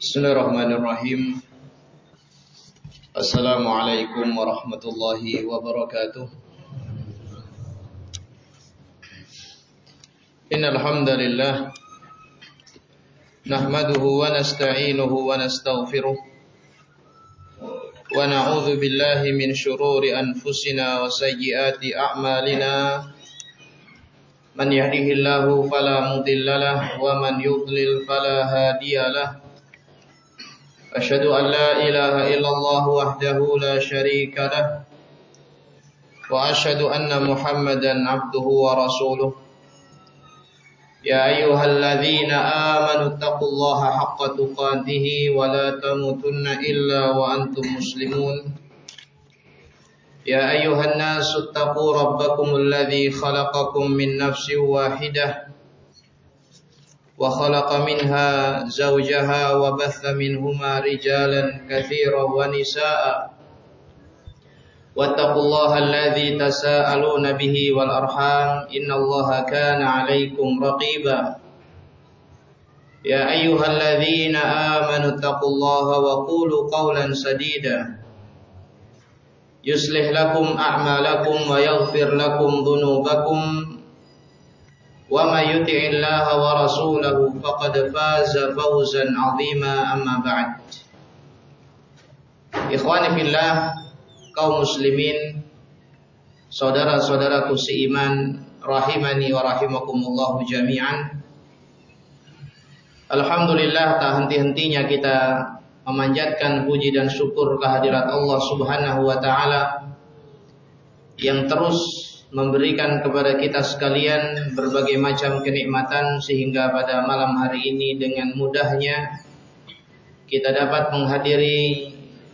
Bismillahirrahmanirrahim. Assalamualaikum warahmatullahi wabarakatuh. Innal hamdalillah nahmaduhu wa nasta'inuhu wa nastaghfiruh wa na'udzu billahi min shururi anfusina wa sayyiati a'malina. Man yahdihillahu fala mudhillalah wa man yudlil fala hadiyalah. Asyhadu an la ilaha illallah wahdahu la syarika lah wa asyhadu anna Muhammadan abduhu wa rasuluh. Ya ayyuhalladzina amanu taqullaha haqqa tuqatih wa la tamutunna illa wa antum muslimun. Ya ayyuhan nasu taqu rabbakumul ladzi khalaqakum min nafsin wahidah وخلق منها زوجها وبث منهما رجالا كثيرا ونساء واتقوا الله الذي تساءلون به والأرحام إن الله كان عليكم رقيبا يا أيها الذين آمنوا اتقوا الله وقولوا قولا سديدا يصلح لكم أعمالكم ويغفر لكم ذنوبكم وَمَا يُطِعِ اللَّهَ وَرَسُولَهُ فَقَدْ فَازَ فَوْزًا عَظِيمًا أَمَّا بَعْدُ. Ikhwani fillah, kaum muslimin, saudara-saudaraku seiman, rahimani wa rahimakumullah jami'an. Alhamdulillah, tak henti-hentinya kita memanjatkan puji dan syukur kehadirat Allah Subhanahu wa taala yang terus memberikan kepada kita sekalian berbagai macam kenikmatan sehingga pada malam hari ini dengan mudahnya kita dapat menghadiri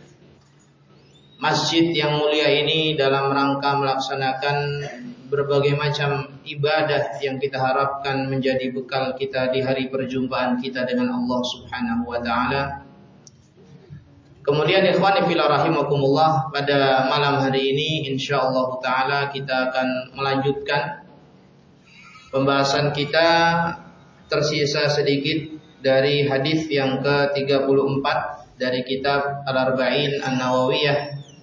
masjid yang mulia ini dalam rangka melaksanakan berbagai macam ibadah yang kita harapkan menjadi bekal kita di hari perjumpaan kita dengan Allah Subhanahu wa taala. Kemudian ikhwani fillah rahimakumullah, pada malam hari ini insyaallah taala kita akan melanjutkan pembahasan kita, tersisa sedikit dari hadis yang ke-34 dari kitab Al-Arba'in An-Nawawiyah,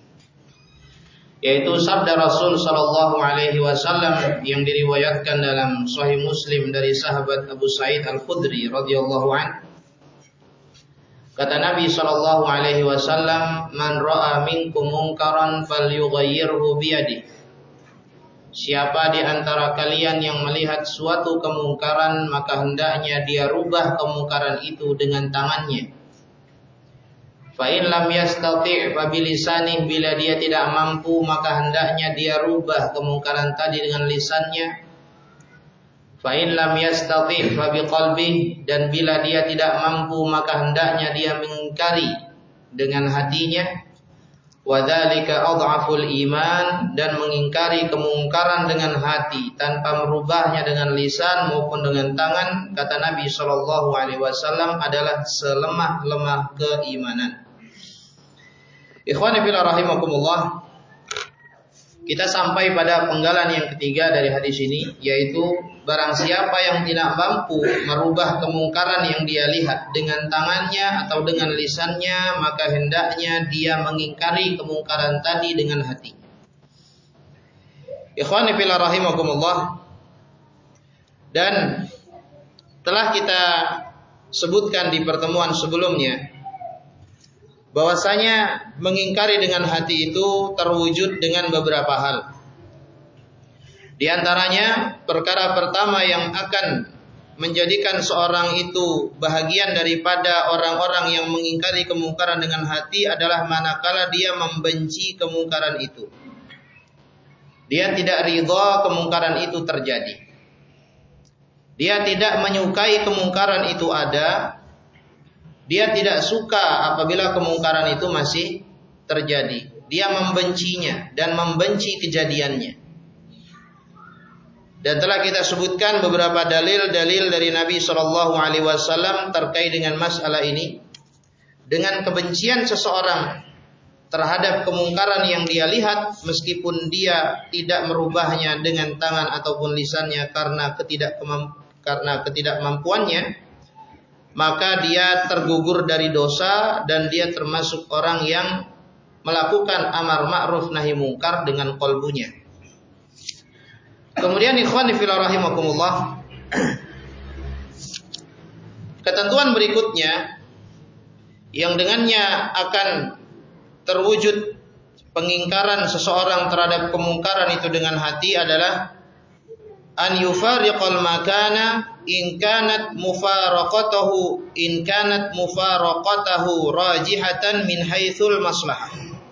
yaitu sabda Rasul sallallahu alaihi wasallam yang diriwayatkan dalam Sahih Muslim dari sahabat Abu Sa'id Al-Khudri radhiyallahu anhu. Kata Nabi sallallahu alaihi wasallam, "Man ra'a minkum munkaran falyughayyirhu biyadihi." Siapa di antara kalian yang melihat suatu kemungkaran, maka hendaknya dia rubah kemungkaran itu dengan tangannya. Fa in lam yastati' fa bilisanihi, bila dia tidak mampu maka hendaknya dia rubah kemungkaran tadi dengan lisannya. Fa in lam yastati' fa biqalbihi, dan bila dia tidak mampu maka hendaknya dia mengingkari dengan hatinya. Wa dzalika adhaful iman, dan mengingkari kemungkaran dengan hati tanpa merubahnya dengan lisan maupun dengan tangan, kata Nabi sallallahu alaihi wasallam, adalah selemah-lemah keimanan. Ikhwani fillah rahimakumullah, kita sampai pada penggalan yang ketiga dari hadis ini, yaitu barang siapa yang tidak mampu merubah kemungkaran yang dia lihat dengan tangannya atau dengan lisannya, maka hendaknya dia mengingkari kemungkaran tadi dengan hati. Ikhwani fillah rahimakumullah, dan telah kita sebutkan di pertemuan sebelumnya bahwasanya mengingkari dengan hati itu terwujud dengan beberapa hal. Di antaranya, perkara pertama yang akan menjadikan seorang itu bahagian daripada orang-orang yang mengingkari kemungkaran dengan hati adalah manakala dia membenci kemungkaran itu. Dia tidak ridha kemungkaran itu terjadi. Dia tidak menyukai kemungkaran itu ada. Dia tidak suka apabila kemungkaran itu masih terjadi. Dia membencinya dan membenci kejadiannya. Dan telah kita sebutkan beberapa dalil-dalil dari Nabi sallallahu alaihi wasallam terkait dengan masalah ini. Dengan kebencian seseorang terhadap kemungkaran yang dia lihat, meskipun dia tidak merubahnya dengan tangan ataupun lisannya karena ketidakmampuannya, maka dia tergugur dari dosa dan dia termasuk orang yang melakukan amar ma'ruf nahi mungkar dengan qalbunya. Kemudian ikhwani fillah rahimakumullah, ketentuan berikutnya yang dengannya akan terwujud pengingkaran seseorang terhadap kemungkaran itu dengan hati adalah an yufariqal makana in kanat mufaraqatahu rajihatan min haitsul maslahah.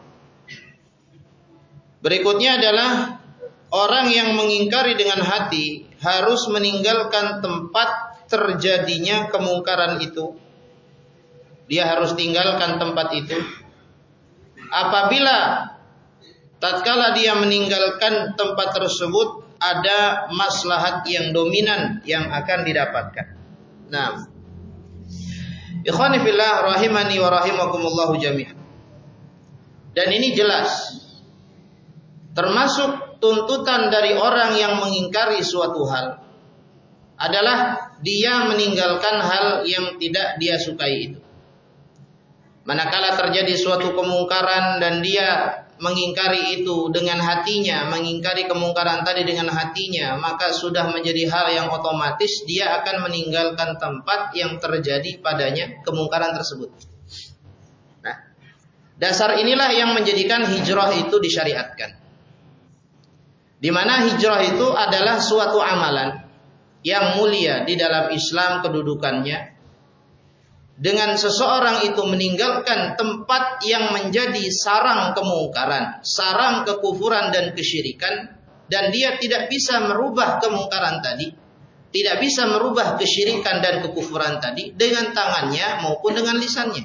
Berikutnya adalah orang yang mengingkari dengan hati harus meninggalkan tempat terjadinya kemungkaran itu. Dia harus tinggalkan tempat itu. Apabila tatkala dia meninggalkan tempat tersebut ada maslahat yang dominan yang akan didapatkan. Nah, ikhwani fillah rahimani wa rahimakumullahu jami'an. Dan ini jelas termasuk tuntutan dari orang yang mengingkari suatu hal adalah dia meninggalkan hal yang tidak dia sukai itu. Manakala terjadi suatu kemungkaran dan dia mengingkari itu dengan hatinya, mengingkari kemungkaran tadi dengan hatinya, maka sudah menjadi hal yang otomatis dia akan meninggalkan tempat yang terjadi padanya kemungkaran tersebut. Nah, dasar inilah yang menjadikan hijrah itu disyariatkan. Di mana hijrah itu adalah suatu amalan yang mulia di dalam Islam kedudukannya. Dengan seseorang itu meninggalkan tempat yang menjadi sarang kemungkaran, sarang kekufuran dan kesyirikan, dan dia tidak bisa merubah kemungkaran tadi, tidak bisa merubah kesyirikan dan kekufuran tadi dengan tangannya maupun dengan lisannya.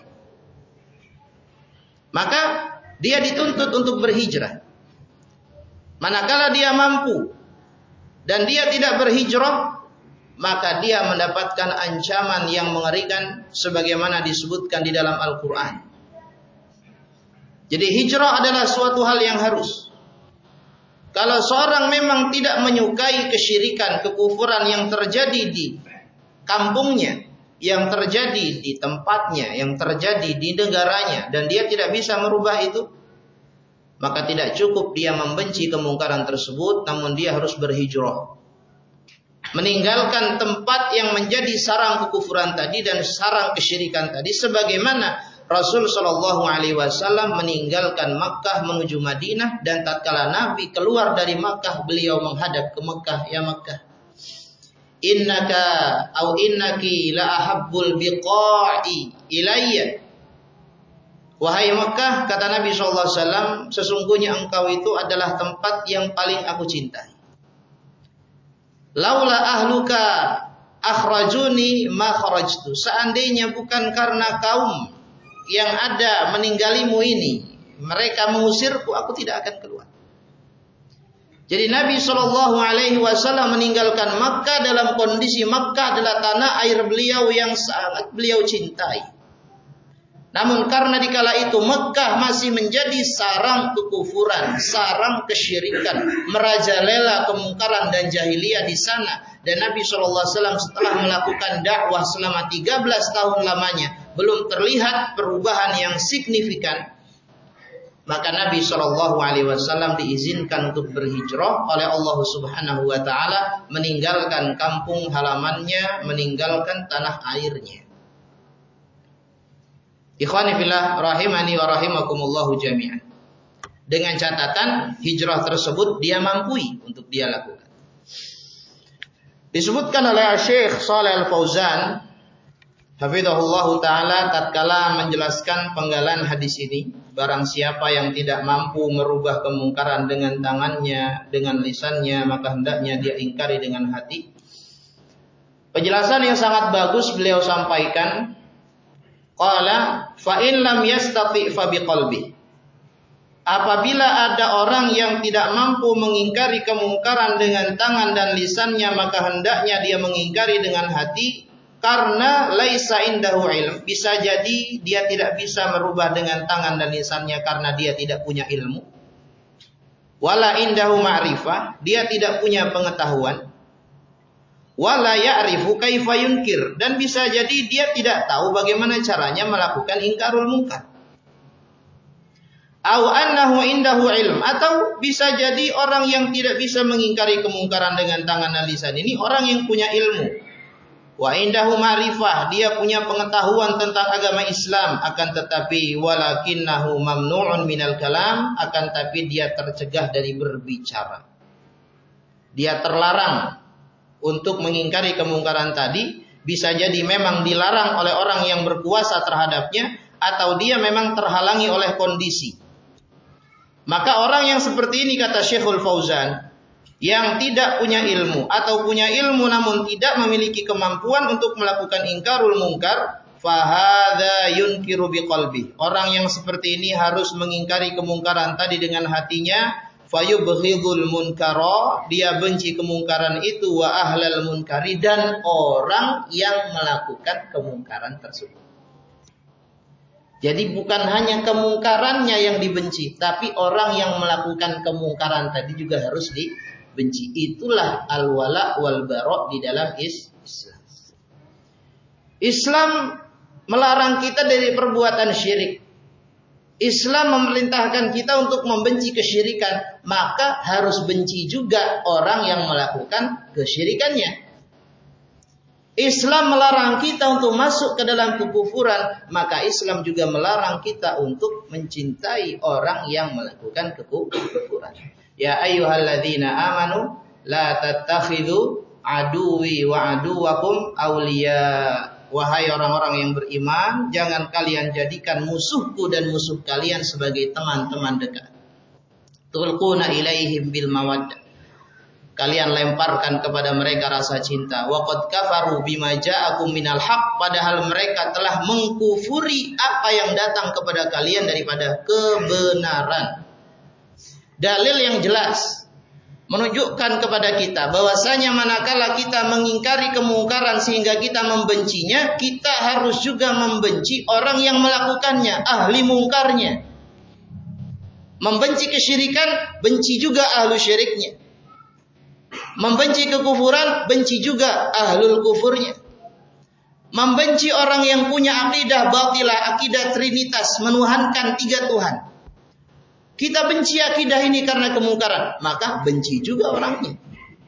Maka dia dituntut untuk berhijrah. Manakala dia mampu dan dia tidak berhijrah, maka dia mendapatkan ancaman yang mengerikan sebagaimana disebutkan di dalam Al-Quran. Jadi hijrah adalah suatu hal yang harus. Kalau seorang memang tidak menyukai kesyirikan, kekufuran yang terjadi di kampungnya, yang terjadi di tempatnya, yang terjadi di negaranya, dan dia tidak bisa merubah itu, maka tidak cukup dia membenci kemungkaran tersebut, namun dia harus berhijrah. Meninggalkan tempat yang menjadi sarang kekufuran tadi dan sarang kesyirikan tadi, sebagaimana Rasul Shallallahu Alaihi Wasallam meninggalkan Makkah menuju Madinah, dan tatkala Nabi keluar dari Makkah beliau menghadap ke Makkah, ya Makkah, innaki la ahabbul biqa'i ilayya. Wahai Makkah, kata Nabi Shallallahu Alaihi Wasallam, sesungguhnya engkau itu adalah tempat yang paling aku cintai. Laula ahluka akhrajuni ma kharajtu. Seandainya bukan karena kaum yang ada meninggalimu ini, mereka mengusirku, aku tidak akan keluar. Jadi Nabi Shallallahu Alaihi Wasallam meninggalkan Makkah dalam kondisi Makkah adalah tanah air beliau yang sangat beliau cintai. Namun karena dikala itu Mekah masih menjadi sarang kekufuran, sarang kesyirikan, merajalela kemungkaran dan jahiliyah di sana, dan Nabi SAW setelah melakukan dakwah selama 13 tahun lamanya belum terlihat perubahan yang signifikan, maka Nabi SAW diizinkan untuk berhijrah oleh Allah Subhanahu Wa Taala, meninggalkan kampung halamannya, meninggalkan tanah airnya. Ikhwani fillah rahimani wa rahimakumullahu jami'an. Dengan catatan hijrah tersebut dia mampu untuk dia lakukan. Disebutkan oleh Syekh Shalih Al-Fauzan hafizahullahu taala tatkala menjelaskan penggalan hadis ini, barang siapa yang tidak mampu merubah kemungkaran dengan tangannya, dengan lisannya, maka hendaknya dia ingkari dengan hati. Penjelasan yang sangat bagus beliau sampaikan. Qala fa in lam yastati fa biqalbi. Apabila ada orang yang tidak mampu mengingkari kemungkaran dengan tangan dan lisannya, maka hendaknya dia mengingkari dengan hati, karena laisa indahu ilm. Bisa jadi dia tidak bisa merubah dengan tangan dan lisannya karena dia tidak punya ilmu. Wala indahu ma'rifah, dia tidak punya pengetahuan. wala ya'rifu kaifa yunkir, dan bisa jadi dia tidak tahu bagaimana caranya melakukan ingkarul munkar. Au annahu indahu ilm, atau bisa jadi orang yang tidak bisa mengingkari kemungkaran dengan tangan dan lisan ini orang yang punya ilmu. Wa indahu ma'rifah, dia punya pengetahuan tentang agama Islam, akan tetapi walakinnahu mamnu'un minal kalam, akan tapi dia tercegah dari berbicara. Dia terlarang untuk mengingkari kemungkaran tadi, bisa jadi memang dilarang oleh orang yang berkuasa terhadapnya, atau dia memang terhalangi oleh kondisi. Maka orang yang seperti ini, kata Syekhul Fauzan, yang tidak punya ilmu atau punya ilmu namun tidak memiliki kemampuan untuk melakukan ingkarul munkar, fahadha yunkiru biqalbi. Orang yang seperti ini harus mengingkari kemungkaran tadi dengan hatinya, fayubghidul munkara, dia benci kemungkaran itu, wa ahlal munkari, dan orang yang melakukan kemungkaran tersebut. Jadi bukan hanya kemungkarannya yang dibenci, tapi orang yang melakukan kemungkaran tadi juga harus dibenci. Itulah al-wala wal bara' di dalam Islam. Islam melarang kita dari perbuatan syirik. Islam memerintahkan kita untuk membenci kesyirikan, maka harus benci juga orang yang melakukan kesyirikannya. Islam melarang kita untuk masuk ke dalam kekufuran, maka Islam juga melarang kita untuk mencintai orang yang melakukan kekufuran. Ya ayyuhalladzina amanu la tattakhidhu aduwi wa aduwakum awliya. Wahai orang-orang yang beriman, jangan kalian jadikan musuhku dan musuh kalian sebagai teman-teman dekat. Tulquna ilaihim bil mawaddah. Kalian lemparkan kepada mereka rasa cinta. Wa qad kafaru bima ja'akum minal haq, padahal mereka telah mengkufuri apa yang datang kepada kalian daripada kebenaran. Dalil yang jelas menunjukkan kepada kita bahwasanya manakala kita mengingkari kemungkaran sehingga kita membencinya, kita harus juga membenci orang yang melakukannya, ahli mungkarnya. Membenci kesyirikan, benci juga ahlu syiriknya. Membenci kekufuran, benci juga ahlul kufurnya. Membenci orang yang punya akidah batilah, akidah trinitas, menuhankan 3 Tuhan. Kita benci akidah ini karena kemungkaran, maka benci juga orangnya.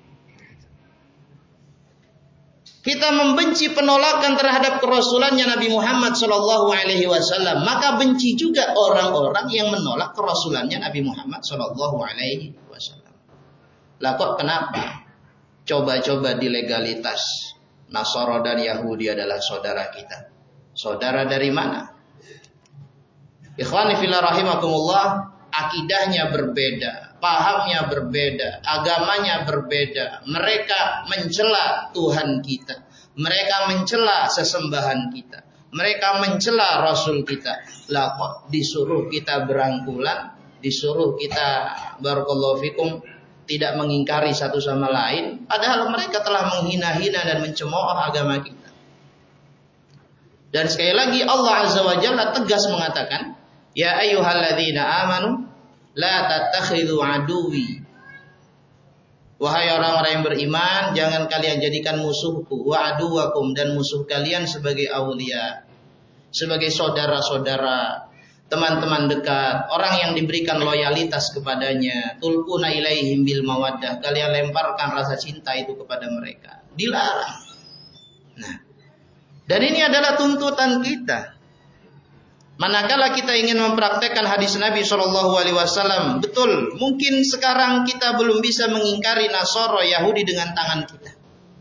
Kita membenci penolakan terhadap kerasulannya Nabi Muhammad SAW, maka benci juga orang-orang yang menolak kerasulannya Nabi Muhammad SAW. Lah kok kenapa? Coba-coba di legalitas Nasara dan Yahudi adalah saudara kita. Saudara dari mana? Ikhwani fillah rahimakumullah, akidahnya berbeda, pahamnya berbeda, agamanya berbeda. Mereka mencela Tuhan kita, mereka mencela sesembahan kita, mereka mencela Rasul kita. Lah kok disuruh kita berangkulan, disuruh kita barakallahu fikum tidak mengingkari satu sama lain, padahal mereka telah menghina-hina dan mencemooh agama kita. Dan sekali lagi Allah Azza wa Jalla tegas mengatakan, ya ayyuhalladzina amanu la tattakhidhu aduwi. Wahai orang-orang yang beriman, jangan kalian jadikan musuhku wa aduwakum, dan musuh kalian sebagai aulia, sebagai saudara-saudara, teman-teman dekat, orang yang diberikan loyalitas kepadanya. Tulquna ilaihim bil mawaddah, kalian lemparkan rasa cinta itu kepada mereka. Dilarang. Nah, dan ini adalah tuntutan kita. Manakala kita ingin mempraktekkan hadis Nabi SAW, betul, mungkin sekarang kita belum bisa mengingkari Nasara Yahudi dengan tangan kita.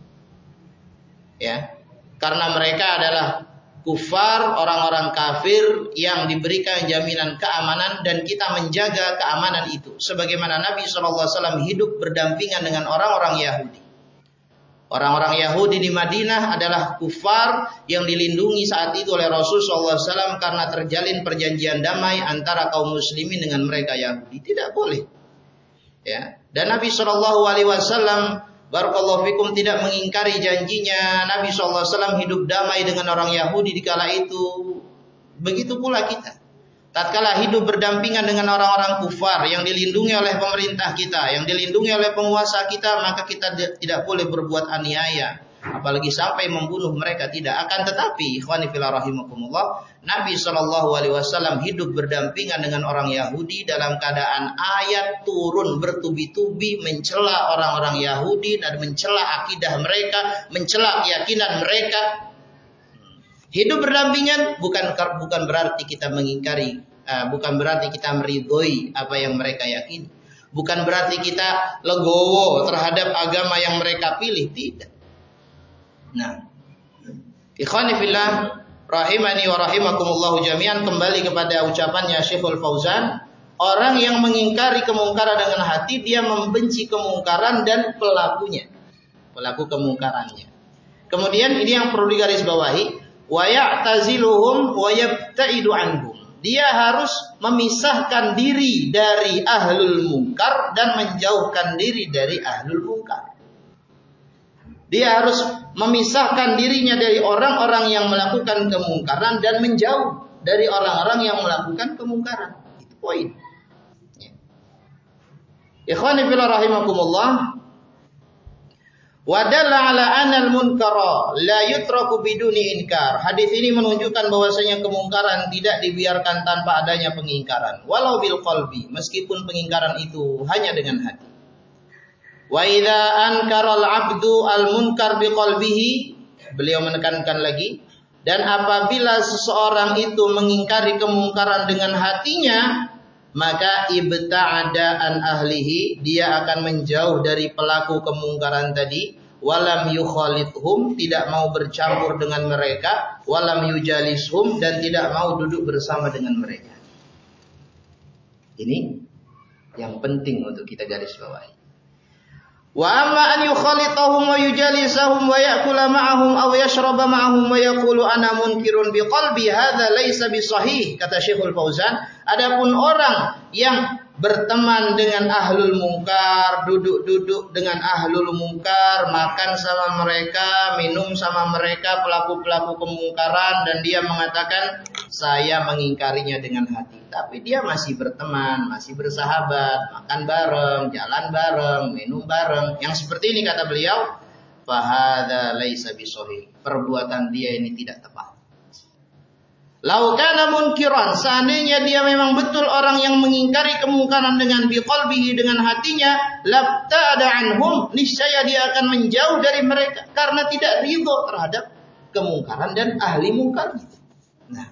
Ya, karena mereka adalah kufar, orang-orang kafir yang diberikan jaminan keamanan, dan kita menjaga keamanan itu. Sebagaimana Nabi SAW hidup berdampingan dengan orang-orang Yahudi. Orang-orang Yahudi di Madinah adalah kufar yang dilindungi saat itu oleh Rasul SAW karena terjalin perjanjian damai antara kaum muslimin dengan mereka Yahudi. Tidak boleh. Ya. Dan Nabi SAW barakallahu fikum tidak mengingkari janjinya. Nabi SAW hidup damai dengan orang Yahudi di kala itu. Begitu pula kita. tatkala hidup berdampingan dengan orang-orang kufar yang dilindungi oleh pemerintah kita, yang dilindungi oleh penguasa kita, maka kita tidak boleh berbuat aniaya, apalagi sampai membunuh mereka, tidak. Akan tetapi, ikhwani fillah rahimakumullah, Nabi SAW hidup berdampingan dengan orang Yahudi dalam keadaan ayat turun bertubi-tubi mencela orang-orang Yahudi dan mencela akidah mereka, mencela keyakinan mereka. Hidup berdampingan bukan berarti kita mengingkari, bukan berarti kita meridhoi apa yang mereka yakini, bukan berarti kita legowo terhadap agama yang mereka pilih, tidak. Nah, ikhwani fillah rahimani wa rahimakumullah jami'an, kembali kepada ucapannya Syekhul Fauzan, orang yang mengingkari kemungkaran dengan hati, dia membenci kemungkaran dan pelakunya, pelaku kemungkarannya. Kemudian ini yang perlu digarisbawahi, wa ya'taziluhum wa yabta'idu anhum. Dia harus memisahkan diri dari ahlul munkar dan menjauhkan diri dari ahlul munkar. Dia harus memisahkan dirinya dari orang-orang yang melakukan kemungkaran dan menjauh dari orang-orang yang melakukan kemungkaran. Itu poin. Ikhwani fillah rahimakumullah. Wa dalla ala anal munkara la yutraku biduni inkar. Hadis ini menunjukkan bahwasanya kemungkaran tidak dibiarkan tanpa adanya pengingkaran, walau bil qalbi, meskipun pengingkaran itu hanya dengan hati. Wa idza ankara al 'abdu al munkar biqalbihi, beliau menekankan lagi, dan apabila seseorang itu mengingkari kemungkaran dengan hatinya, maka ibta'ada an ahlihi, dia akan menjauh dari pelaku kemungkaran tadi, walam yukhalithum, tidak mau bercampur dengan mereka, walam yujalishum, dan tidak mau duduk bersama dengan mereka. Ini yang penting untuk kita garis bawahi. Wa amma an yukhalithahum wa yujalisahum wa ya'kula ma'ahum aw yashraba ma'ahum wa yaqulu ana munkirun biqalbi, hadza laisa bisahih, kata Syekhul Fauzan. Adapun orang yang berteman dengan ahlul munkar, duduk-duduk dengan ahlul munkar, makan sama mereka, minum sama mereka, pelaku-pelaku kemungkaran, dan dia mengatakan saya mengingkarinya dengan hati, tapi dia masih berteman, masih bersahabat, makan bareng, jalan bareng, minum bareng, yang seperti ini kata beliau, fahadza laisa bisahih, perbuatan dia ini tidak tepat. Lau kana munkiran, seandainya dia memang betul orang yang mengingkari kemungkaran dengan biqalbihi, dengan hatinya, labta'ada anhum, niscaya dia akan menjauh dari mereka karena tidak ridho terhadap kemungkaran dan ahli mungkar. Nah,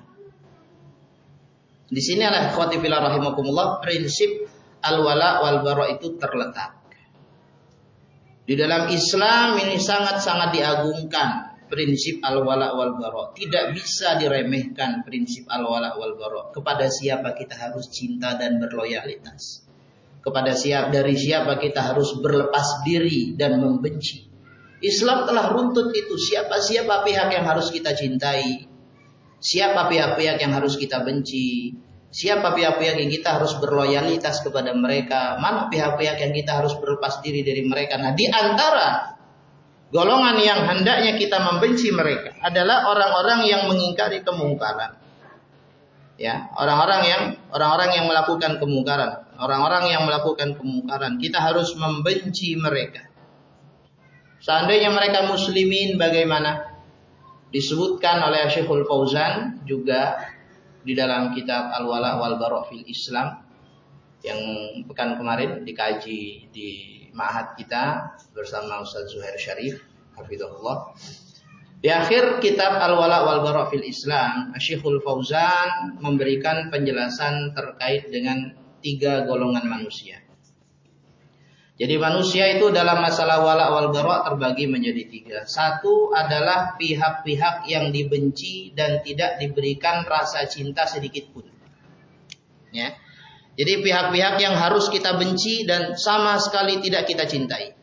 di sini adalah ikhwati fillah rahimakumullah, prinsip al-wala wal bara itu terletak. Di dalam Islam ini sangat-sangat diagungkan prinsip al-wala wal bara. Tidak bisa diremehkan prinsip al-wala wal bara. Kepada siapa kita harus cinta dan berloyalitas. Kepada dari siapa kita harus berlepas diri dan membenci. Islam telah runtut itu. Siapa pihak yang harus kita cintai, siapa pihak-pihak yang harus kita benci, siapa pihak-pihak yang kita harus berloyalitas kepada mereka, mana pihak-pihak yang kita harus berlepas diri dari mereka. Nah, di antara golongan yang hendaknya kita membenci mereka adalah orang-orang yang mengingkari kemungkaran. Ya, orang-orang yang melakukan kemungkaran, orang-orang yang melakukan kemungkaran, kita harus membenci mereka. Seandainya mereka muslimin, bagaimana? Disebutkan oleh Syekhul Fauzan juga di dalam kitab Al-Wala wal Bara fil Islam yang pekan kemarin dikaji di ma'had kita bersama Ustaz Zuhair Syarif hafizahullah. Di akhir kitab Al-Wala wal Bara fil Islam, Syekhul Fauzan memberikan penjelasan terkait dengan 3 golongan manusia. Jadi manusia itu dalam masalah wala wal bara terbagi menjadi 3. Satu adalah pihak-pihak yang dibenci dan tidak diberikan rasa cinta sedikit pun. Ya. Jadi pihak-pihak yang harus kita benci dan sama sekali tidak kita cintai.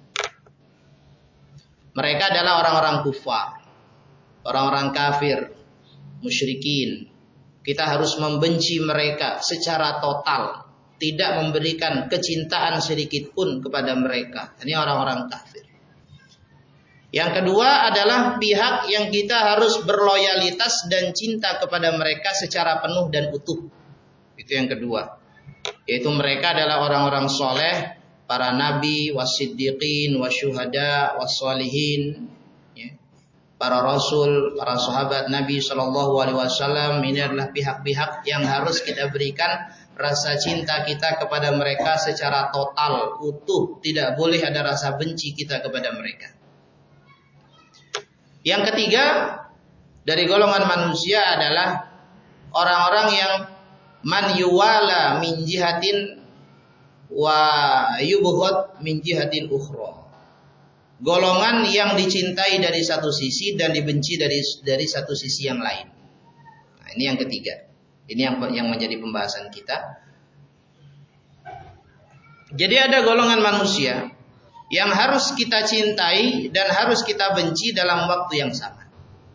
Mereka adalah orang-orang kufar, orang-orang kafir, musyrikin. Kita harus membenci mereka secara total. Tidak memberikan kecintaan sedikit pun kepada mereka. Ini orang-orang kafir. Yang kedua adalah pihak yang kita harus berloyalitas dan cinta kepada mereka secara penuh dan utuh. Itu yang kedua. Yaitu mereka adalah orang-orang soleh, para nabi, wasiddiqin, wasyuhada, wassalihin, ya. Para rasul, para sahabat Nabi SAW, ini adalah pihak-pihak yang harus kita berikan rasa cinta kita kepada mereka secara total, utuh. Tidak boleh ada rasa benci kita kepada mereka. Yang ketiga, dari golongan manusia adalah orang-orang yang man yuwala min jihatin wa yubghad min jihatin ukhra. Golongan yang dicintai dari satu sisi dan dibenci dari satu sisi yang lain. Nah, ini yang ketiga. Ini yang menjadi pembahasan kita. Jadi ada golongan manusia yang harus kita cintai dan harus kita benci dalam waktu yang sama.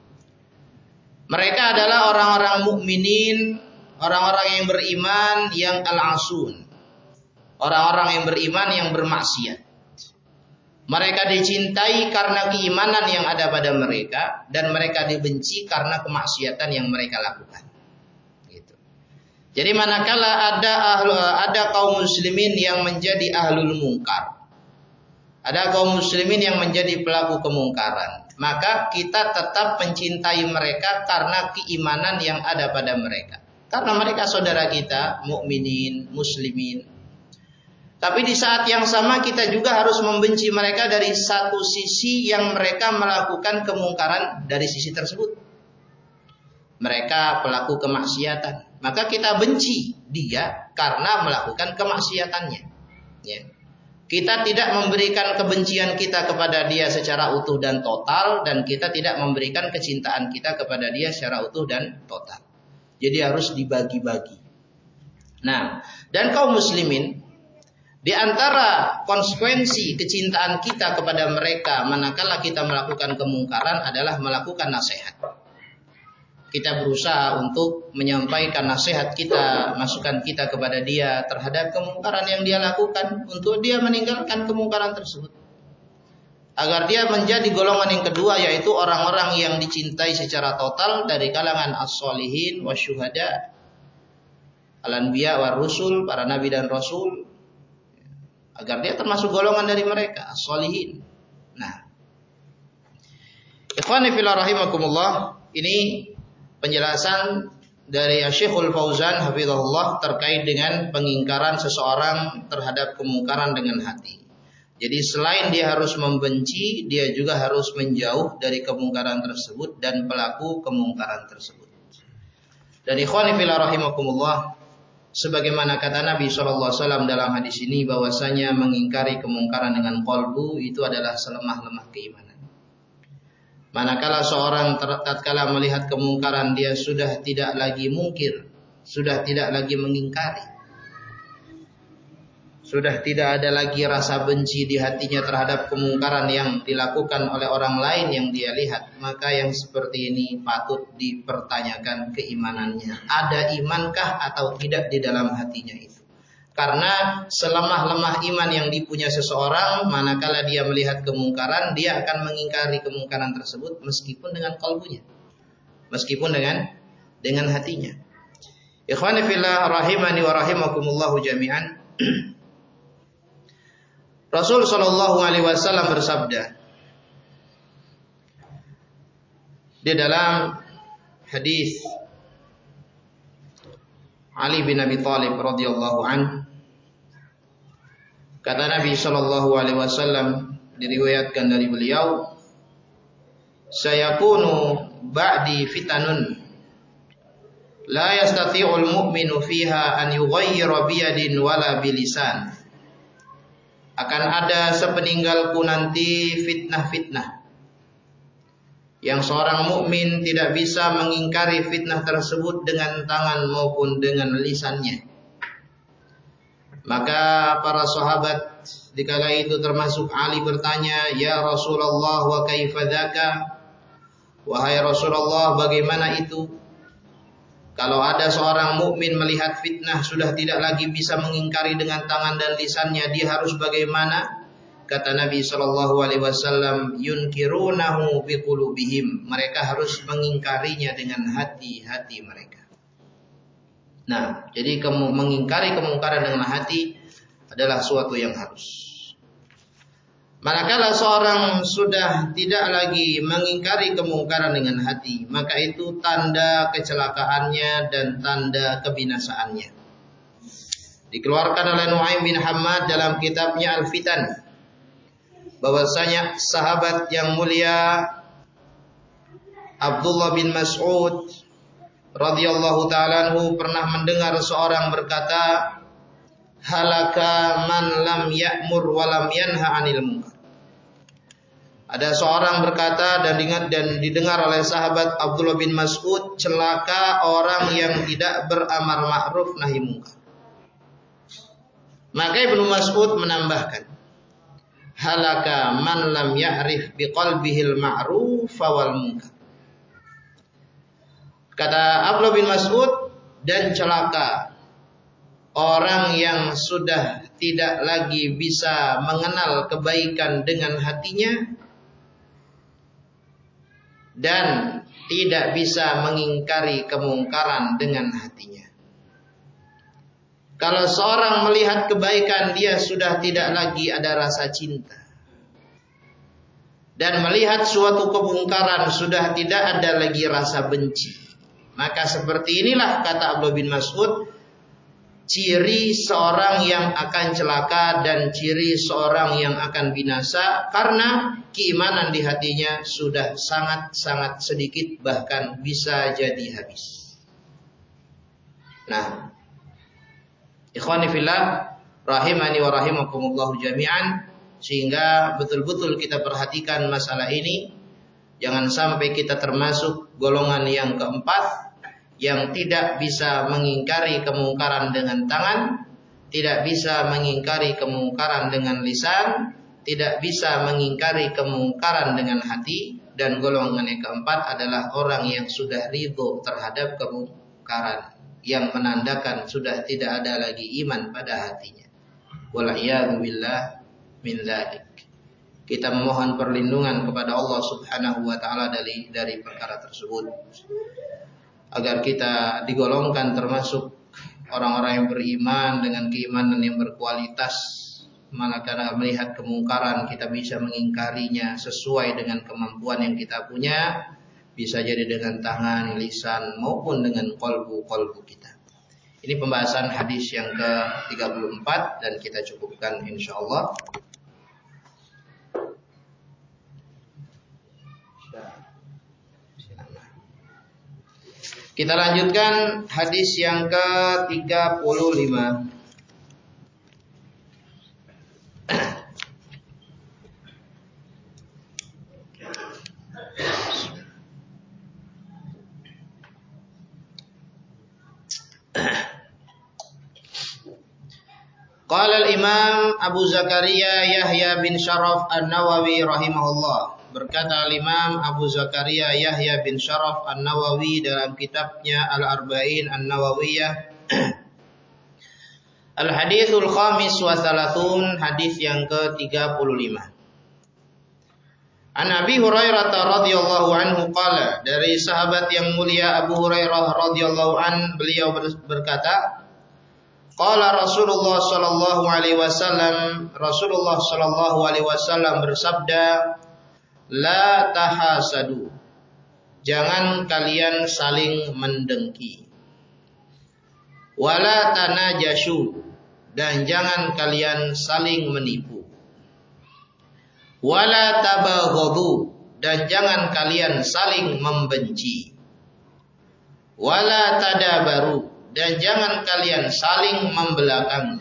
Mereka adalah orang-orang mukminin, orang-orang yang beriman yang al-asun. Orang-orang yang beriman yang bermaksiat. Mereka dicintai karena keimanan yang ada pada mereka, dan mereka dibenci karena kemaksiatan yang mereka lakukan. Gitu. Jadi manakala ada kaum muslimin yang menjadi ahlul mungkar, ada kaum muslimin yang menjadi pelaku kemungkaran, maka kita tetap mencintai mereka karena keimanan yang ada pada mereka. Karena mereka saudara kita, mukminin, muslimin. Tapi di saat yang sama kita juga harus membenci mereka dari satu sisi yang mereka melakukan kemungkaran dari sisi tersebut. Mereka pelaku kemaksiatan. Maka kita benci dia karena melakukan kemaksiatannya. Ya. Kita tidak memberikan kebencian kita kepada dia secara utuh dan total, dan kita tidak memberikan kecintaan kita kepada dia secara utuh dan total. Jadi harus dibagi-bagi. Nah, dan kaum muslimin, di antara konsekuensi kecintaan kita kepada mereka manakala kita melakukan kemungkaran adalah melakukan nasihat. Kita berusaha untuk menyampaikan nasihat kita, masukan kita kepada dia terhadap kemungkaran yang dia lakukan, untuk dia meninggalkan kemungkaran tersebut. Agar dia menjadi golongan yang kedua, yaitu orang-orang yang dicintai secara total dari kalangan as-solihin wa syuhada, al-anbiya wa rusul, para nabi dan rasul. Agar dia termasuk golongan dari mereka, as-solihin. Nah, ikhwani fillah rahimakumullah, ini penjelasan dari Syekhul Fauzan hafizahullah terkait dengan pengingkaran seseorang terhadap kemungkaran dengan hati. Jadi selain dia harus membenci, dia juga harus menjauh dari kemungkaran tersebut dan pelaku kemungkaran tersebut. Dan ikhwani fillah rahimakumullah, sebagaimana kata Nabi SAW dalam hadis ini, bahwasanya mengingkari kemungkaran dengan qalbu itu adalah selemah-lemah keimanan. Manakala seorang tatkala melihat kemungkaran, dia sudah tidak lagi mungkir, sudah tidak lagi mengingkari, sudah tidak ada lagi rasa benci di hatinya terhadap kemungkaran yang dilakukan oleh orang lain yang dia lihat, maka yang seperti ini patut dipertanyakan keimanannya. Ada imankah atau tidak di dalam hatinya itu? Karena selemah-lemah iman yang dipunya seseorang, manakala dia melihat kemungkaran, dia akan mengingkari kemungkaran tersebut meskipun dengan qalbunya, meskipun dengan hatinya. Ikhwani fillah rahimani wa rahimakumullahu jami'an. Rasul sallallahu alaihi wasallam bersabda di dalam hadis Ali bin Abi Thalib radhiyallahu anhu, kata Nabi sallallahu alaihi wasallam, diriwayatkan dari beliau, sayakunu ba'di fitanun la yastati'ul mu'minu fiha an yughayyira biyadin wala bilisan. Akan ada sepeninggalku nanti fitnah-fitnah yang seorang mukmin tidak bisa mengingkari fitnah tersebut dengan tangan maupun dengan lisannya. Maka para sahabat dikala itu termasuk Ali bertanya, "Ya Rasulullah, wa kaifa dzaka?" Wahai Rasulullah, bagaimana itu? Kalau ada seorang mukmin melihat fitnah sudah tidak lagi bisa mengingkari dengan tangan dan lisannya, dia harus bagaimana? Kata Nabi SAW, yunkirunahu biqulubihim. Mereka harus mengingkarinya dengan hati-hati mereka. Nah, jadi mengingkari kemungkaran dengan hati adalah suatu yang harus. Manakala seorang sudah tidak lagi mengingkari kemungkaran dengan hati, maka itu tanda kecelakaannya dan tanda kebinasaannya. Dikeluarkan oleh Nu'aim bin Hammad dalam kitabnya Al-Fitan, bahwasanya sahabat yang mulia Abdullah bin Mas'ud radhiyallahu ta'ala anhu pernah mendengar seorang berkata, halaka man lam ya'mur wa lam yanha 'anil munkar. Ada seorang berkata dan didengar oleh sahabat Abdullah bin Mas'ud, celaka orang yang tidak beramar ma'ruf nahi munkar. Maka Ibnu Mas'ud menambahkan, halaka man lam ya'rif biqalbihil ma'ruf wal munkar. Kata Abdullah bin Mas'ud, dan celaka orang yang sudah tidak lagi bisa mengenal kebaikan dengan hatinya dan tidak bisa mengingkari kemungkaran dengan hatinya. Kalau seorang melihat kebaikan, dia sudah tidak lagi ada rasa cinta. Dan melihat suatu kemungkaran sudah tidak ada lagi rasa benci. Maka seperti inilah, kata Abdullah bin Mas'ud, ciri seorang yang akan celaka dan ciri seorang yang akan binasa, karena keimanan di hatinya sudah sangat-sangat sedikit, bahkan bisa jadi habis. Nah, ikhwani fillah rahimani wa rahimakumullah jami'an, sehingga betul-betul kita perhatikan masalah ini. Jangan sampai kita termasuk golongan yang keempat, yang tidak bisa mengingkari kemungkaran dengan tangan, tidak bisa mengingkari kemungkaran dengan lisan, tidak bisa mengingkari kemungkaran dengan hati. Dan golongan yang keempat adalah orang yang sudah ridho terhadap kemungkaran, yang menandakan sudah tidak ada lagi iman pada hatinya. Wal'iyadu billah min dzalik. Kita memohon perlindungan kepada Allah Subhanahu wa taala dari perkara tersebut, agar kita digolongkan termasuk orang-orang yang beriman dengan keimanan yang berkualitas. Manakala melihat kemungkaran, kita bisa mengingkarinya sesuai dengan kemampuan yang kita punya, bisa jadi dengan tangan, lisan, maupun dengan qalbu kita. Ini pembahasan hadis yang ke-34 dan kita cukupkan insyaallah. Kita lanjutkan hadis yang ke-35. Qala al-Imam Abu Zakaria Yahya bin Syaraf An-Nawawi rahimahullah. Berkata Al-Imam Abu Zakaria Yahya bin Syaraf An-Nawawi dalam kitabnya Al-Arba'in An-Nawawiyah, Al-Hadithul Khamis wa Thalathun, hadis yang ke-35. An Abi Hurairah radhiyallahu anhu qala, dari sahabat yang mulia Abu Hurairah radhiyallahu an, beliau berkata, qala Rasulullah sallallahu alaihi wasallam, Rasulullah sallallahu alaihi wasallam bersabda, la tahasadu, jangan kalian saling mendengki. Wala tanajashu, dan jangan kalian saling menipu. Wala tabaghadu, dan jangan kalian saling membenci. Wala tadabaru, dan jangan kalian saling membelakangi.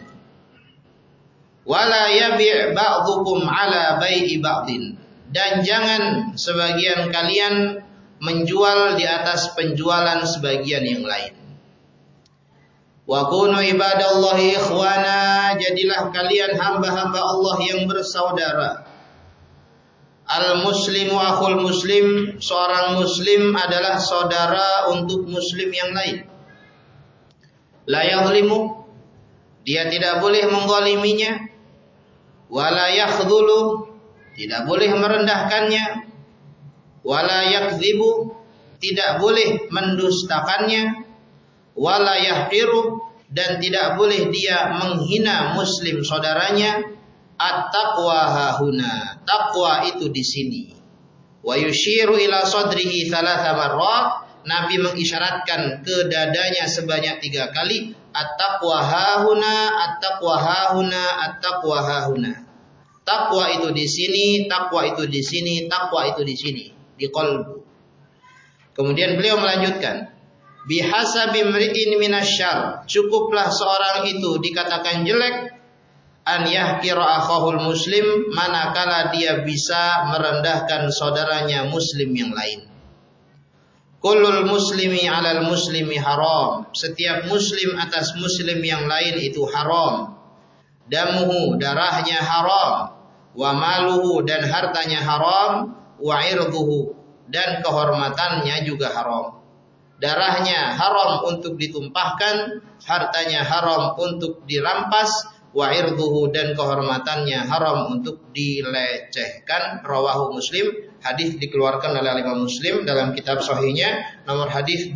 Wala yabi' ba'dukum ala bai'i ba'din, dan jangan sebagian kalian menjual di atas penjualan sebagian yang lain. Wa kunu ibadallahi ikhwana, jadilah kalian hamba-hamba Allah yang bersaudara. Al-muslimu akhul muslim, seorang muslim adalah saudara untuk muslim yang lain. La yadhlimu, dia tidak boleh mengghaliminya. Wa la yakhdhulu, tidak boleh merendahkannya. Wa la yakdzibu, tidak boleh mendustakannya. wala yahqiru, dan tidak boleh dia menghina muslim saudaranya. At-taqwa hahuna, takwa itu di sini. Wa yushiru ila sadrihi thalatha marrat, Nabi mengisyaratkan ke dadanya sebanyak 3 kali. At-taqwa hahuna, at-taqwa hahuna, at-taqwa hahuna. Takwa itu di sini, takwa itu di sini, takwa itu di sini, di qalbu. Kemudian beliau melanjutkan, bihasabi mri'in minasyarr, cukuplah seorang itu dikatakan jelek, an yahqira akhahul muslim, manakala dia bisa merendahkan saudaranya muslim yang lain. Kullul muslimi 'alal muslimi haram, setiap muslim atas muslim yang lain itu haram. Damuhu, darahnya haram, wa maluhu, dan hartanya haram, wa irduhu, dan kehormatannya juga haram. Darahnya haram untuk ditumpahkan, hartanya haram untuk dirampas, wa irduhu, dan kehormatannya haram untuk dilecehkan. Rawahu Muslim, hadis dikeluarkan oleh Imam Muslim dalam kitab sahihnya nomor hadis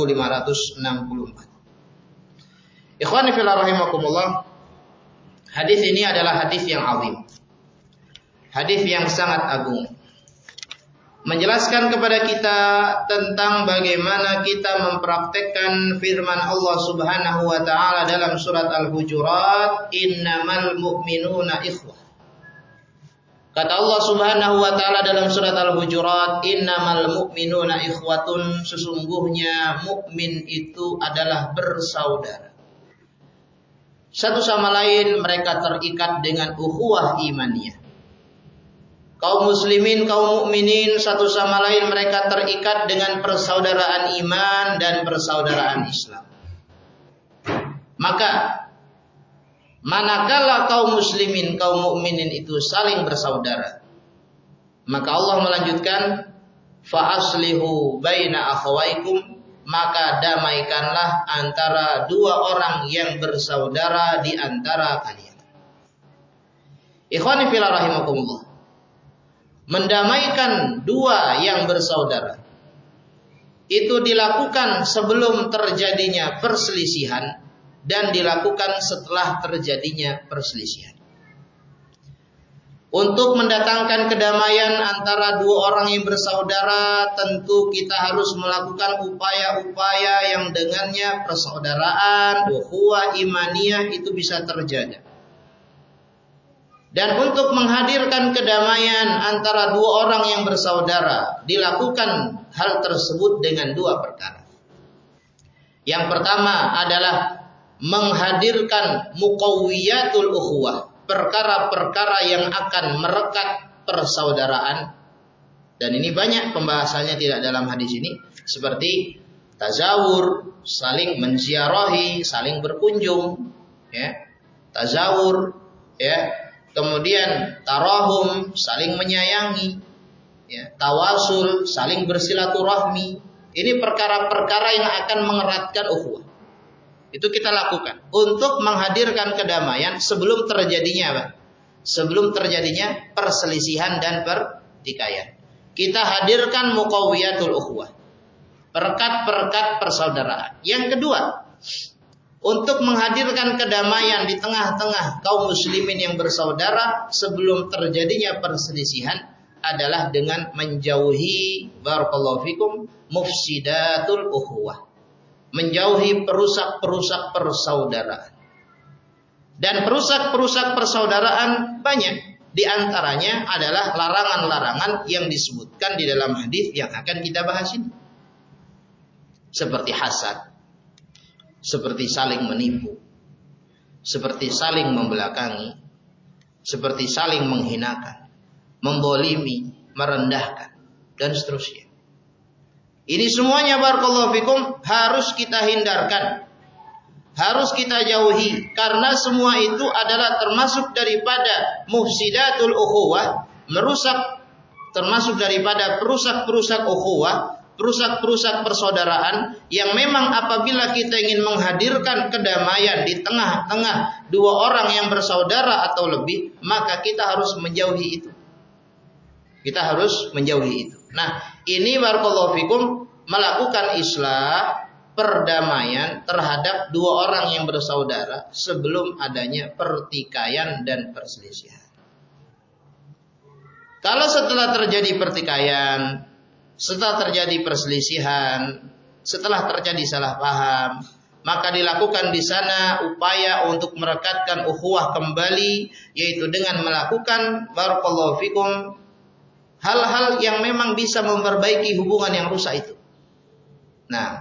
2564. Ikhwani fillah rahimakumullah, hadis ini adalah hadis yang azim, hadis yang sangat agung, menjelaskan kepada kita tentang bagaimana kita mempraktekkan firman Allah Subhanahu wa taala dalam surat Al-Hujurat, innamal mu'minuna ikhwah. Kata Allah Subhanahu wa taala dalam surat Al-Hujurat, innamal mu'minuna ikhwatun, sesungguhnya mukmin itu adalah bersaudara. Satu sama lain mereka terikat dengan ukhuwah imaniyah. Kaum muslimin, kaum mukminin satu sama lain mereka terikat dengan persaudaraan iman dan persaudaraan Islam. Maka manakala kaum muslimin, kaum mukminin itu saling bersaudara, maka Allah melanjutkan, fa aslihu baina akhawaikum, maka damaikanlah antara 2 orang yang bersaudara di antara kalian. Ikhwani fillah rahimakumullah, mendamaikan 2 yang bersaudara itu dilakukan sebelum terjadinya perselisihan dan dilakukan setelah terjadinya perselisihan. Untuk mendatangkan kedamaian antara 2 orang yang bersaudara, tentu kita harus melakukan upaya-upaya yang dengannya persaudaraan, ukhuwah imaniyah itu bisa terjaga. Dan untuk menghadirkan kedamaian antara 2 orang yang bersaudara, dilakukan hal tersebut dengan 2 perkara. Yang pertama adalah menghadirkan muqawwiyatul ukhuwah, perkara-perkara yang akan merekat persaudaraan. Dan ini banyak pembahasannya tidak dalam hadis ini, seperti tazawur, saling menziarahi, saling berkunjung, ya. Tazawur, ya. Kemudian tarahum, saling menyayangi, ya. Tawasul, saling bersilaturahmi. Ini perkara-perkara yang akan mengeratkan ukhuwah. Itu kita lakukan untuk menghadirkan kedamaian sebelum terjadinya apa? Sebelum terjadinya perselisihan dan pertikaian. Kita hadirkan muqawwiyatul ukhuwah, perekat-perekat persaudaraan. Yang kedua, untuk menghadirkan kedamaian di tengah-tengah kaum muslimin yang bersaudara sebelum terjadinya perselisihan adalah dengan menjauhi, barakallahu fikum, mufsidatul ukhuwah, menjauhi perusak-perusak persaudaraan. Dan perusak-perusak persaudaraan banyak. Di antaranya adalah larangan-larangan yang disebutkan di dalam hadis yang akan kita bahas ini. Seperti hasad, seperti saling menipu, seperti saling membelakangi, seperti saling menghinakan, membolimi, merendahkan, dan seterusnya. Ini semuanya barakallahu fikum harus kita hindarkan, harus kita jauhi, karena semua itu adalah termasuk daripada mufsidatul ukhuwah, merusak, termasuk daripada perusak-perusak ukhuwah, perusak-perusak persaudaraan, yang memang apabila kita ingin menghadirkan kedamaian di tengah-tengah 2 orang yang bersaudara atau lebih, maka kita harus menjauhi itu. Kita harus menjauhi itu. Nah, ini barakallahu fikum melakukan islah, perdamaian terhadap dua orang yang bersaudara sebelum adanya pertikaian dan perselisihan. Kalau setelah terjadi pertikaian, setelah terjadi perselisihan, setelah terjadi salah paham, maka dilakukan di sana upaya untuk merekatkan ukhuwah kembali, yaitu dengan melakukan barakallahu fikum hal-hal yang memang bisa memperbaiki hubungan yang rusak itu. Nah,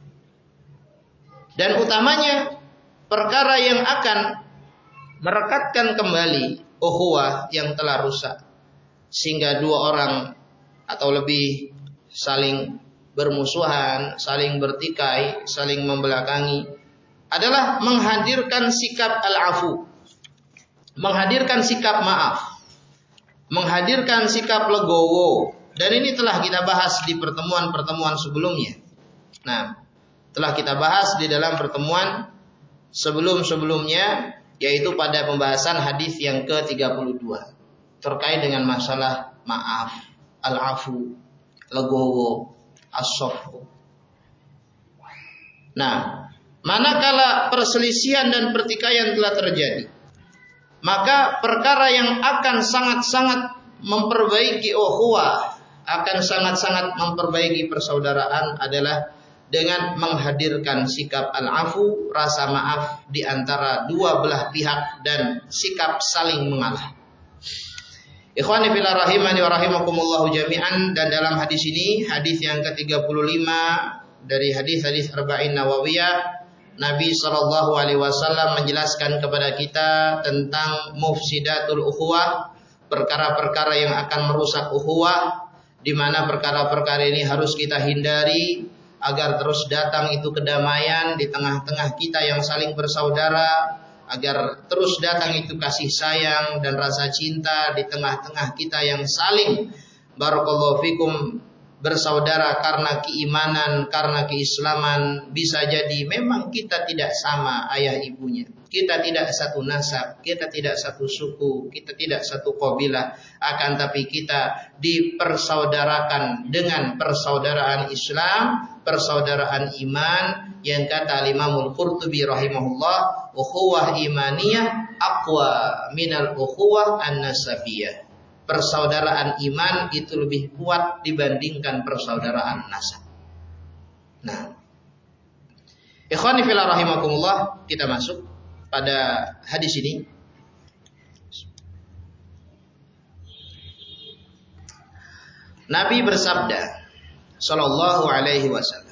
dan utamanya perkara yang akan merekatkan kembali ukhuwah yang telah rusak sehingga dua orang atau lebih saling bermusuhan, saling bertikai, saling membelakangi adalah menghadirkan sikap al-afu, menghadirkan sikap maaf, menghadirkan sikap legowo. Dan ini telah kita bahas di pertemuan-pertemuan sebelumnya. Nah, telah kita bahas di dalam pertemuan sebelum-sebelumnya, yaitu pada pembahasan hadis yang ke-32 terkait dengan masalah maaf, al-afu, legowo, as-safhu. Nah, manakala perselisihan dan pertikaian telah terjadi, maka perkara yang akan sangat-sangat memperbaiki ukhuwah, akan sangat-sangat memperbaiki persaudaraan adalah dengan menghadirkan sikap al-afu, rasa maaf di antara dua belah pihak dan sikap saling mengalah. Ikhwani fillah rahimani wa rahimakumullah jami'an. Dan dalam hadis ini, hadis yang ke-35 dari hadis-hadis Arba'in Nawawiyah, Nabi SAW menjelaskan kepada kita tentang mufsidatul ukhuwah, perkara-perkara yang akan merusak ukhuwah, di mana perkara-perkara ini harus kita hindari agar terus datang itu kedamaian di tengah-tengah kita yang saling bersaudara, agar terus datang itu kasih sayang dan rasa cinta di tengah-tengah kita yang saling barakallahu fikum bersaudara karena keimanan, karena keislaman. Bisa jadi memang kita tidak sama ayah ibunya, kita tidak satu nasab, kita tidak satu suku, kita tidak satu qabilah, akan tapi kita dipersaudarakan dengan persaudaraan Islam, persaudaraan iman, yang kata Imamul Qurtubi rahimahullah, ukhuwah imaniyah aqwa minal ukhuwah an-nasabiyah. Persaudaraan iman itu lebih kuat dibandingkan persaudaraan nasab. Nah, ikhwani fillah rahimakumullah, kita masuk pada hadis ini. Nabi bersabda sallallahu alaihi wasallam,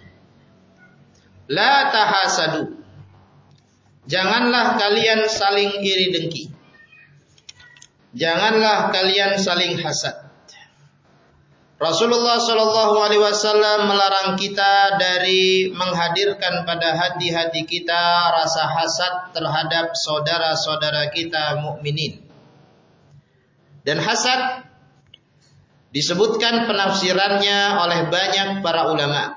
la tahasadu, janganlah kalian saling iri dengki, janganlah kalian saling hasad. Rasulullah sallallahu alaihi wasallam melarang kita dari menghadirkan pada hati-hati kita rasa hasad terhadap saudara-saudara kita mukminin. Dan hasad disebutkan penafsirannya oleh banyak para ulama.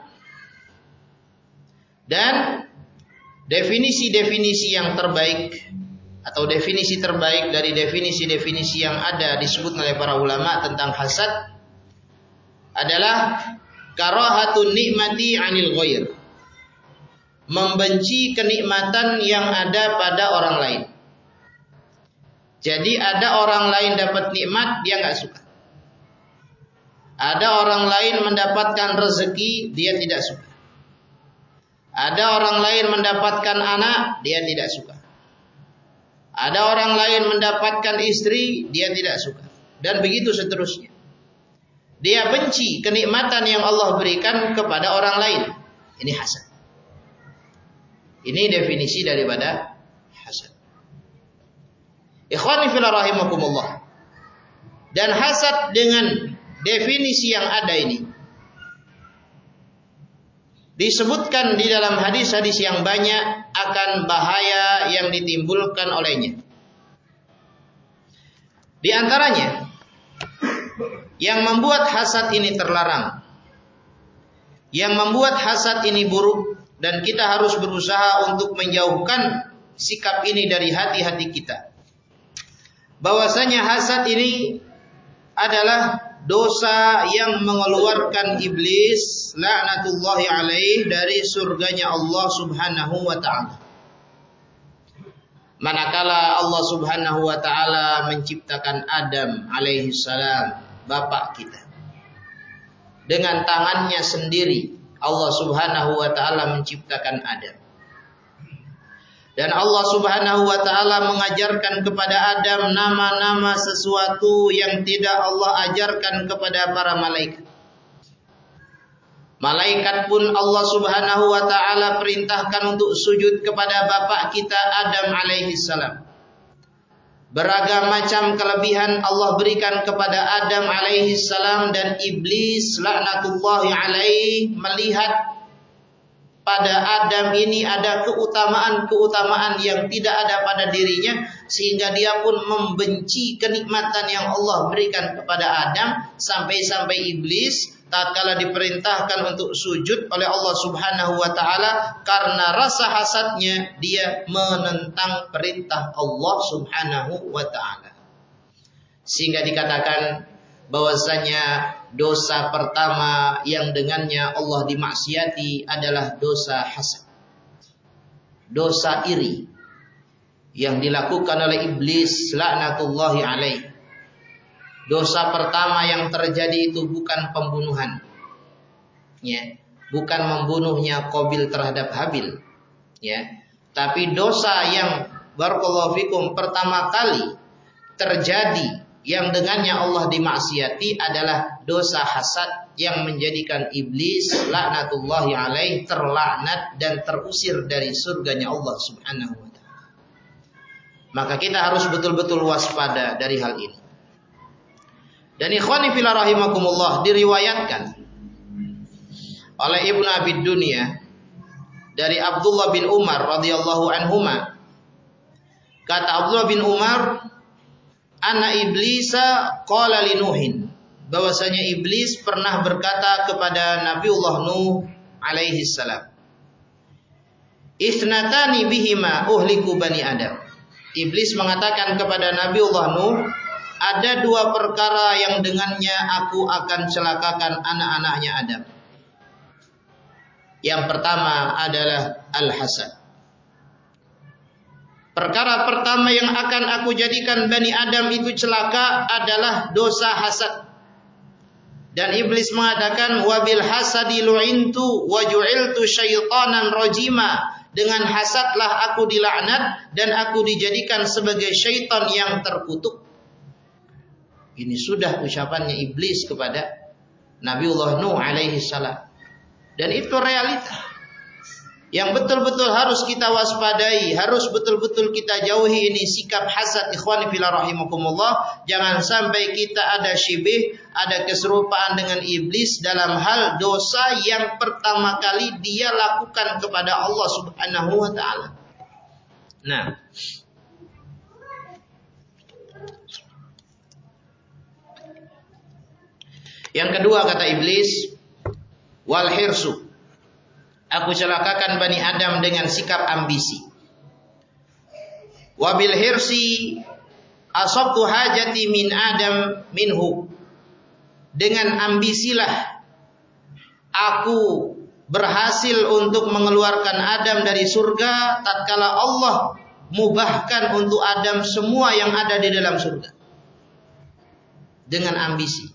Dan definisi-definisi yang terbaik atau definisi terbaik dari definisi-definisi yang ada disebut oleh para ulama tentang hasad adalah karahatun nikmati 'anil ghair, membenci kenikmatan yang ada pada orang lain. Jadi ada orang lain dapat nikmat, dia enggak suka. Ada orang lain mendapatkan rezeki, dia tidak suka. Ada orang lain mendapatkan anak, dia tidak suka. Ada orang lain mendapatkan istri, dia tidak suka. Dan begitu seterusnya. Dia benci kenikmatan yang Allah berikan kepada orang lain. Ini hasad. Ini definisi daripada hasad. Ikhwani fillah rahimakumullah. Dan hasad dengan definisi yang ada ini disebutkan di dalam hadis-hadis yang banyak akan bahaya yang ditimbulkan olehnya. Di antaranya, yang membuat hasad ini terlarang, yang membuat hasad ini buruk, dan kita harus berusaha untuk menjauhkan sikap ini dari hati-hati kita. Bahwasanya hasad ini adalah dosa yang mengeluarkan iblis laknatullahi alaih dari surganya Allah Subhanahu wa taala. Manakala Allah Subhanahu wa taala menciptakan Adam alaihi salam, bapak kita. Dengan tangannya sendiri Allah Subhanahu wa taala menciptakan Adam. Dan Allah Subhanahu wa taala mengajarkan kepada Adam nama-nama sesuatu yang tidak Allah ajarkan kepada para malaikat. Malaikat pun Allah Subhanahu wa taala perintahkan untuk sujud kepada bapak kita Adam alaihi salam. Beragam macam kelebihan Allah berikan kepada Adam alaihi salam, dan iblis laknatullahi alaihi melihat pada Adam ini ada keutamaan-keutamaan yang tidak ada pada dirinya, sehingga dia pun membenci kenikmatan yang Allah berikan kepada Adam, sampai-sampai iblis tatkala diperintahkan untuk sujud oleh Allah Subhanahu wa taala, karena rasa hasadnya dia menentang perintah Allah Subhanahu wa taala. Sehingga dikatakan bahwasanya dosa pertama yang dengannya Allah dimaksiati adalah dosa hasad. Dosa iri yang dilakukan oleh iblis laknatullahi alaih. Dosa pertama yang terjadi itu bukan pembunuhan, ya, bukan membunuhnya Qabil terhadap Habil, ya, tapi dosa yang barakallahu fikum pertama kali terjadi yang dengannya Allah dimaksiati adalah dosa hasad yang menjadikan iblis laknatullahi alaih terlaknat dan terusir dari surganya Allah Subhanahu wa taala. Maka kita harus betul-betul waspada dari hal ini. Dan ikhwani fillah rahimakumullah, diriwayatkan oleh Ibnu Abi Dunya dari Abdullah bin Umar radhiyallahu anhuma, kata Abdullah bin Umar, anna iblisa qala li Nuhin, bahwasanya iblis pernah berkata kepada Nabiullah Nuh alaihi salam, Ithnatani bihima uhliku bani Adam. Iblis mengatakan kepada Nabiullah Nuh, ada dua perkara yang dengannya aku akan celakakan anak-anaknya Adam. Yang pertama adalah al-hasad. Perkara pertama yang akan aku jadikan Bani Adam itu celaka adalah dosa hasad. Dan iblis mengatakan, wabil hasadi lu'intu wa ju'iltu syaitanan rajima. Dengan hasadlah aku dilaknat dan aku dijadikan sebagai syaitan yang terkutuk. Ini sudah ucapannya iblis kepada Nabiullah Nuh alaihi salam. Dan itu realita yang betul-betul harus kita waspadai, harus betul-betul kita jauhi ini sikap hasad, ikhwani fillah rahimakumullah. Jangan sampai kita ada syibih, ada keserupaan dengan iblis dalam hal dosa yang pertama kali dia lakukan kepada Allah Subhanahu wa taala. Nah, yang kedua kata iblis, wal hirsu, aku celakakan Bani Adam dengan sikap ambisi. Wabil hirsi asabtu hajati min Adam minhu, dengan ambisilah aku berhasil untuk mengeluarkan Adam dari surga tatkala Allah mubahkan untuk Adam semua yang ada di dalam surga. Dengan ambisi.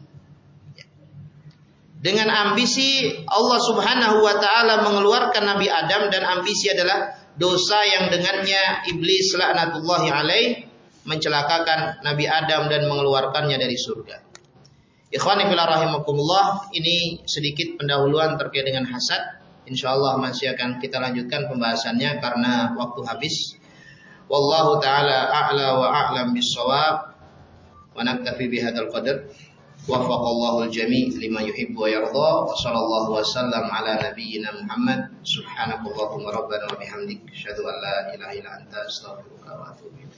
Dengan ambisi Allah Subhanahu wa taala mengeluarkan Nabi Adam, dan ambisi adalah dosa yang dengannya iblis laknatullahi alaih mencelakakan Nabi Adam dan mengeluarkannya dari surga. Ikhwani fillah rahimakumullah, ini sedikit pendahuluan terkait dengan hasad. Insyaallah masih akan kita lanjutkan pembahasannya karena waktu habis. Wallahu taala a'la wa a'lam bis-shawab. Wa naktafi bihadzal qadar. Wafaqallahu al-jami' lima yuhibbu wa yarda. Wa sallallahu wasallam ala nabiyyina Muhammad. Subhanakallahumma rabbana wa bihamdik, asyhadu an la ilaha illa anta, astaghfiruka wa atubu ilaik.